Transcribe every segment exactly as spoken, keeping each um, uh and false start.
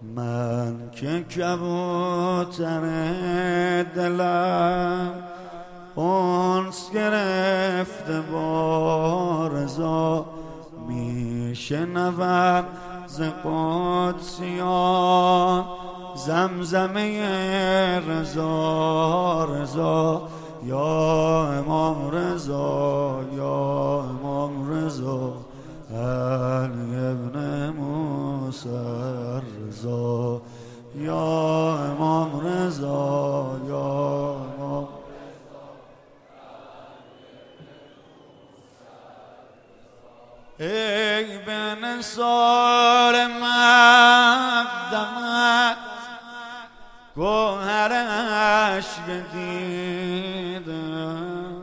من که کبوتر دلم اونس گرفته با رضا، میشنوم ز قدسیان زمزمه رضا رضا. یا امام رضا یا امام رضا، علی ابن موسی رضا. یا امام رضا یا امام ای به نثار مقدمت گوهر عشق دیدم،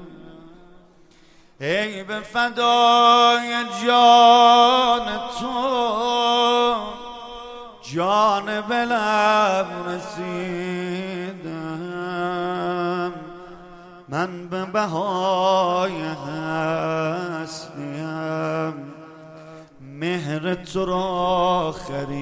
ای به فدای جان تو جان به لب رسیدم. من به بهای هستیم مهر تو را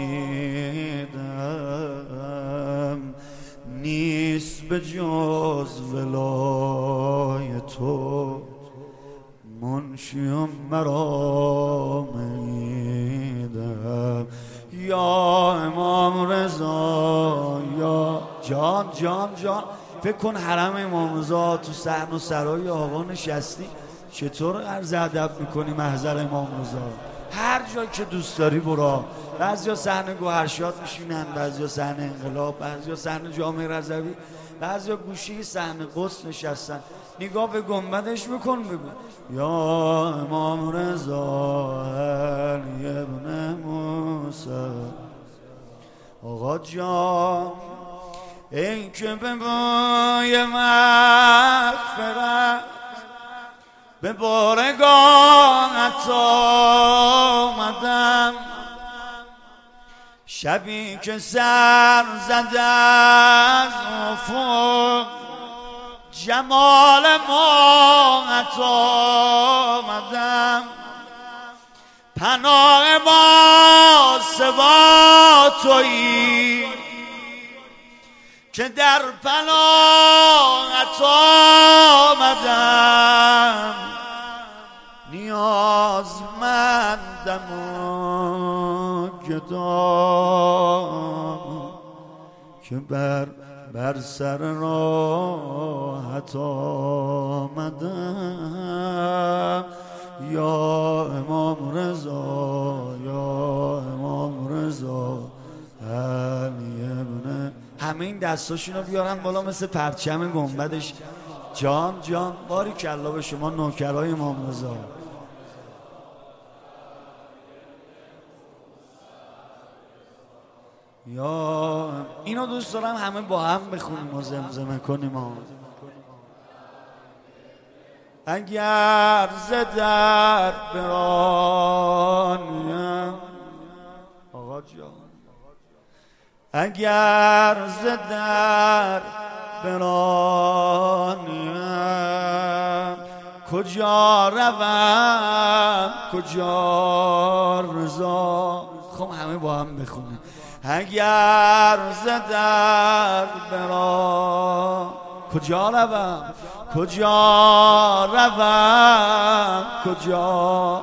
خریدم، نیست به جز ولای تو منشیم مرا میدم. یا امام رضا یا جان جان جان. فکر کن حرم امام رضا تو صحن و سرای آقا نشستی، چطور عرض ادب میکنی محضر امام رضا؟ هر جایی که دوست داری برو. بعضیا صحن گوهرشاد میشینن، بعضیا صحن انقلاب، بعضیا صحن جامع رضوی، بعضیا گوشه صحن قدس نشستن. نگاه به گنبدش بکن بگو یا امام رضا علی ابن موسی. آقا جان ای که به بوی مغفرت به بارگاهت آمدم، شبی که سر زده از افق جمال ماهت آمدم، پناه ما سوا تویی که در پناهت آمدم، نیازمندم و گدام که بر بر سر راحت آمدم. یا امام رضا یا امام رضا علی ابن. همه این دستاشونو بیارن بالا مثل پرچم گنبدش. جان جان باریکالله به شما نوکرای امام رضا. یا اینو دوست دارم همه با هم بخونیم و زمزمه کنیم ها. اگر ز در برانیم آقا جان، اگر ز در برانیم کجا روم کجا رضا. خب همه با هم بخونیم. اگر ز در برانیم کجا روم کجا روم کجا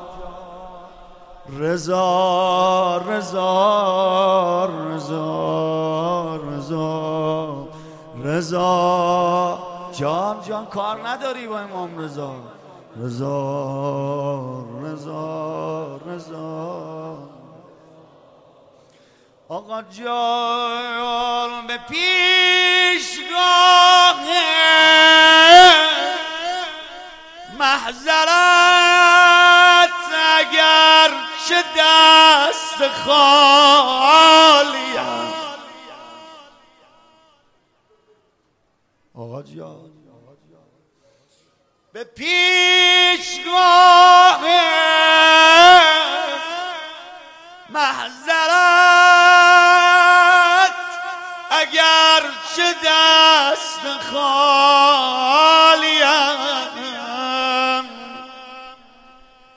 رضا رضا رضا رضا رضا. جان جان کار نداری با امام رضا. رضا رضا رضا. آقا جان به پیشگاه محضرت اگر چه دست خالیم. آقا جان به پیشگاه محضرت اگر چه دست خالیم،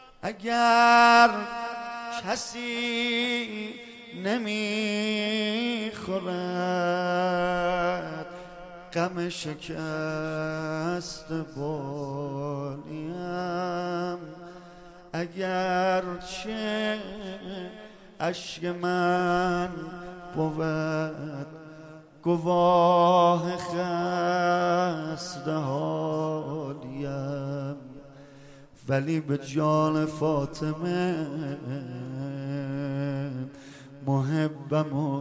اگر کسی نمی خورد غم شکست بالیم، اگر چه اشک من بود گواه خسته حالیم، ولی به جان فاطمه محبم و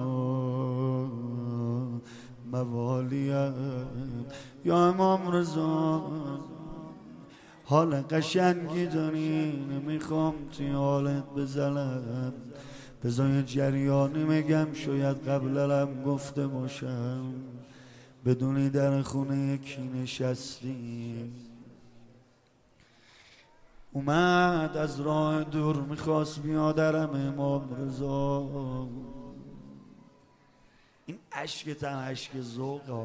موالیم. یا امام رضا حال قشنگی داری، نمیخوام توی حالت بزنم، بذار جریانی میگم شاید قبلم گفته باشم. بدونی در خونه یکی نشستی، اومد از راه دور میخواست بیادرم امام رضا. این عشق تن عشق ذوقا.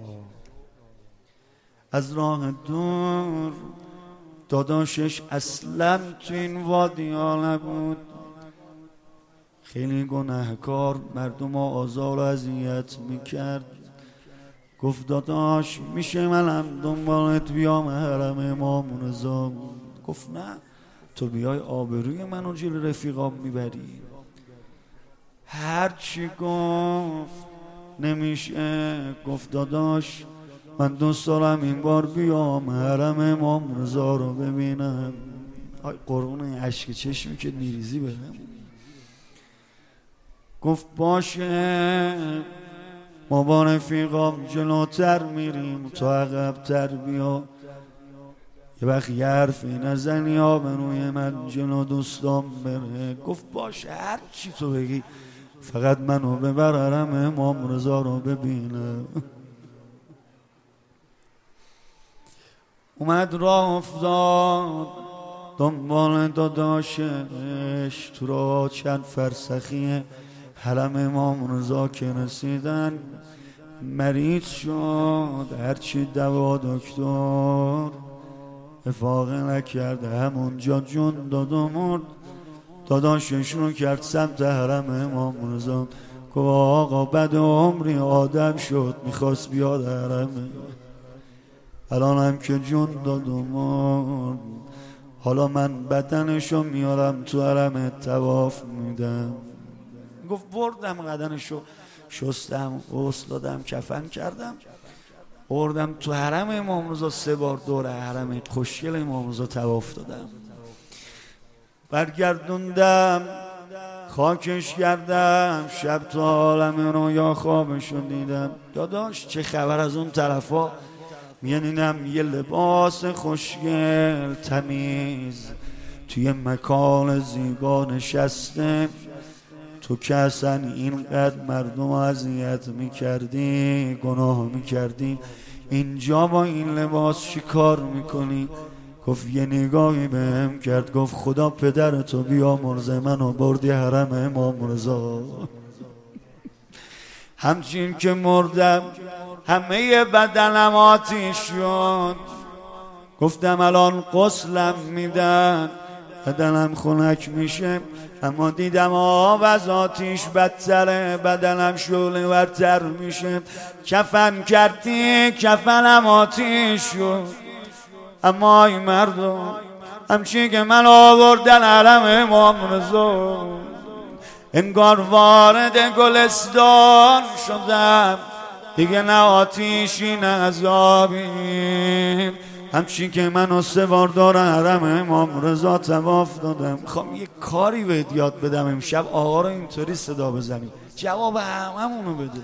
از راه دور داداشش اصلا تو این وادی ها نبود، خیلی گناهکار مردم آزار و اذیت میکرد. گفت داداش میشه منم دنبالت بیام حرم امام رضا؟ گفت نه، تو بیای آبروی منو جلوی رفیقام میبری. هرچی گفت نمیشه. گفت داداش من دوست دارم این بار بیام حرم امام رضا رو ببینم. آی قربون اشک چشمی که نیریزی بدم. گفت باشه، ما با رفیقام جلوتر میریم، تو عقب‌تر بیا، یه وقت یه حرفی نزنی آبروی من جلو دوستام بره. گفت باشه هر چی تو بگی، فقط منو ببر حرم امام رضا رو ببینم. اومد راه افتاد دنبال داداشش. تو راه چند فرسخی حرم امام رضا که رسیدن مریض شد. هرچی دوا دکتر افاقه نکرده، همونجا جون داد و مرد. داداشش رو کرد سمت حرم امام رضا. گفت آقا بد عمری آدم شد میخواست بیاد حرم، الان هم که جون داد و مرد، حالا من بدنشو میارم تو حرم طواف میدم. گفت بردم قدنشو شستم، غسل دادم، کفن کردم، بردم تو حرم امام رضا. سه بار دور حرم خوشگل امام رضا طواف دادم، برگردوندم، خاکش کردم. شب تو عالم رویا خوابشو دیدم. داداش چه خبر از اون طرفا؟ میانینم یه لباس خوشگل تمیز توی مکان زیبا نشسته. تو که اصلا اینقدر مردم اذیت میکردی، گناه میکردی، اینجا با این لباس چی کار میکنی؟ گفت یه نگاهی بهم کرد، گفت خدا پدرتو بیامرزه منو بردی حرم امام رضا. همچین که مردم همه بدنم آتیش شد. گفتم الان غسلم میدن بدنم خنک میشه، اما دیدم آب از آتیش بدتره، بدنم شعله ورتر میشه. کفن کردی کفنم آتیش شد. اما ای مردم همچی که من آوردن حرم امام رضا، انگار وارد گلستان شدم، دیگه نه آتیشی نه عذابی. همچین که منو سه بار دور حرم امام رضا طواف دادم. میخوام یه کاری بهت یاد بدم امشب آقا رو اینطوری صدا بزنیم، جواب هممونو بده.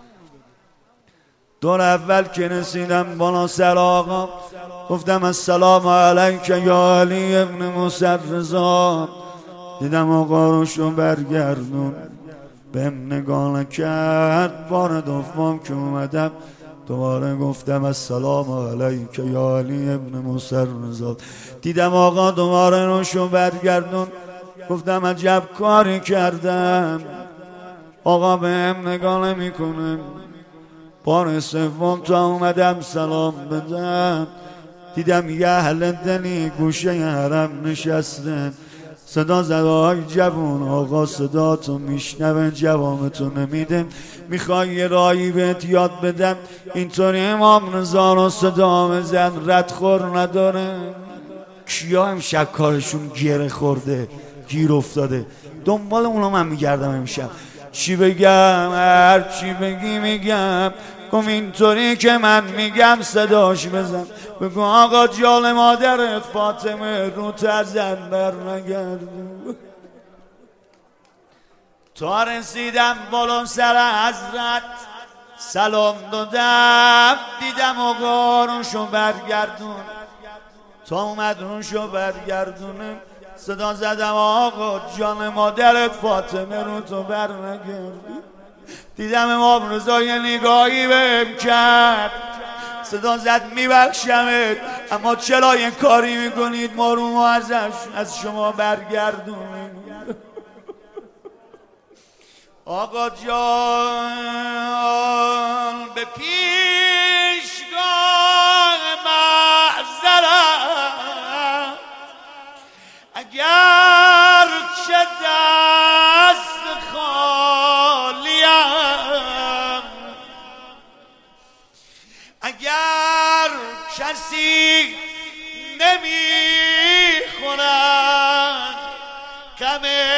دور اول که رسیدم بالا سر آقا، گفتم السلام علیک یا علی ابن موسی رضا. دیدم آقا روشو برگردون، بهم نگاه نکرد. بار دوم که اومدم دوباره گفتم السلام علیک یا علی ابن موسی رضا. دیدم آقا دوباره روشو برگردون. گفتم عجب کاری کردم، آقا بهم نگاه نمیکنه. بار سوم تا اومدم سلام بدم، دیدم یه اهل دلی گوشه حرم نشستن. صدا زدای جوون آقا صداتو میشنون جوامتو نمیدم میخوای یه رایی بهت یاد بدم اینطوری امام رضا رو صدا بزن ردخور نداره. کیا امشب کارشون گره خورده گیر افتاده دنبال اونا من میگردم امشب. چی بگم هر چی بگی میگم گم اینطوری که من میگم صداش بزن بگو آقا جان مادرت فاطمه رو تزن بر نگردون. تا رسیدم بالا سر حضرت سلام دادم دیدم آقا روشو برگردون. تا اومد روشو برگردونم صدا زدم آقا جان مادرت فاطمه رو تو بر نگردون. دیدم امام رضا یه نگاهی بهم کرد صدا زد میبخشمت اما چرا یه کاری میکنید ما رو ما ازش از شما برگردونیم. آقا جان به پیشگاه معذرت اگر چه دست خالیم اگر کسی نمیخورد کم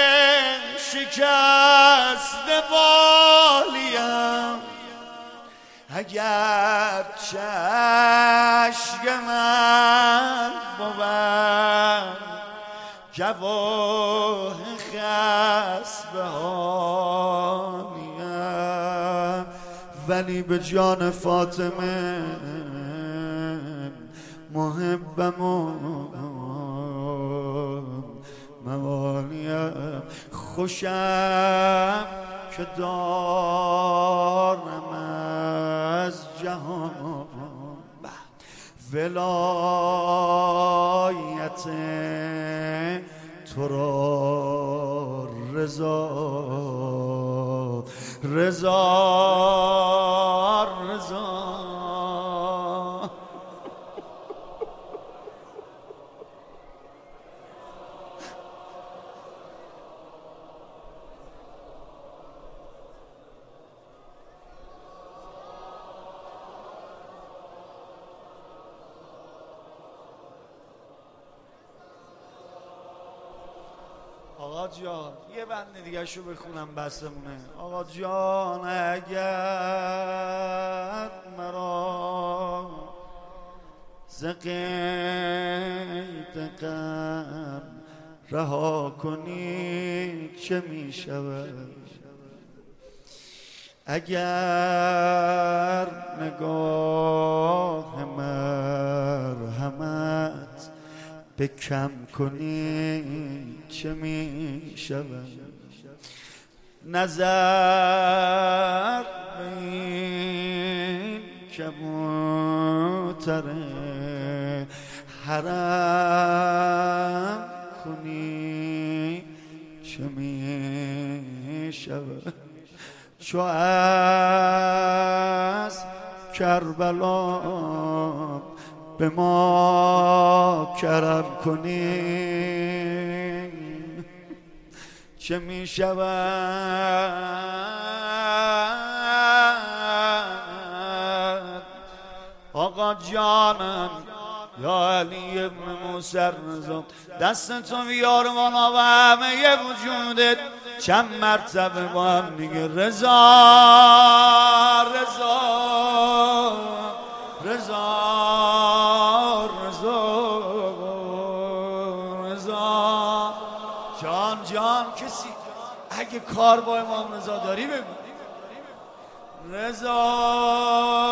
شکست بالیم اگر چشم من بود جواه خسبه هانیم ولی به جان فاطمه محبم و موالیم خوشم که دارم از جهان ولایت تو را رضا رضا رضا. آقا جان یه بند دیگه شو بخونم بسمونه. آقا جان اگر مرا ز قید غم رها کنی چه می شود اگر نگاه مرحمت به کم کنی چه می شود نظر به این کبوتر حرم کنی چه می شود چو از کربلا به ما کرم کنی چه می شود آقا جانم یا علی ابن موسی رضا دست تو بیار مانا و همه وجودت چند مرتبه با هم میگه رضا رضا رضا رضا رضا. جان جان کسی اگه کار با امام رضا داری بگو رضا